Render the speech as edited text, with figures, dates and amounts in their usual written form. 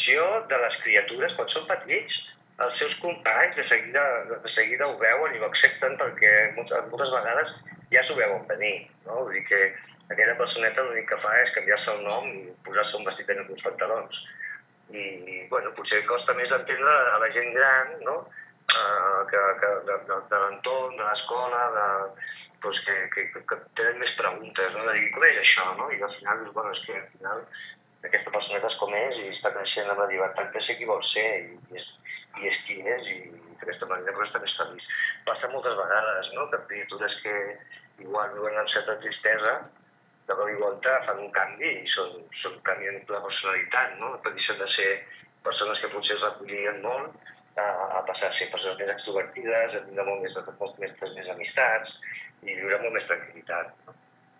reacció de les criatures quan són petits. Els seus companys de seguida ho veuen i ho accepten perquè moltes vegades ja s'ho veuen venir, no? Vull dir que aquella personeta l'únic que fa és canviar-se el nom i posar-se un vestit en uns pantalons. I, bueno, potser costa més entendre a la gent gran, no? De l'entorn, de l'escola, doncs que tenen més preguntes, no? De dir, com és això, no? I al final dius, bueno, és que al final aquesta personeta és com és i està creixent amb la llibertat de ser qui vol ser i és qui és i d'aquesta manera però està més feliç. Passa moltes vegades, no?, que criatures que igual viuen amb certa tristesa de cop i volta fan un canvi i canvien la personalitat, no? Deixen de ser persones que potser es recollien molt a passar a ser persones més extrovertides, a tindre molt més amistats i viure amb molt més tranquil·litat, no?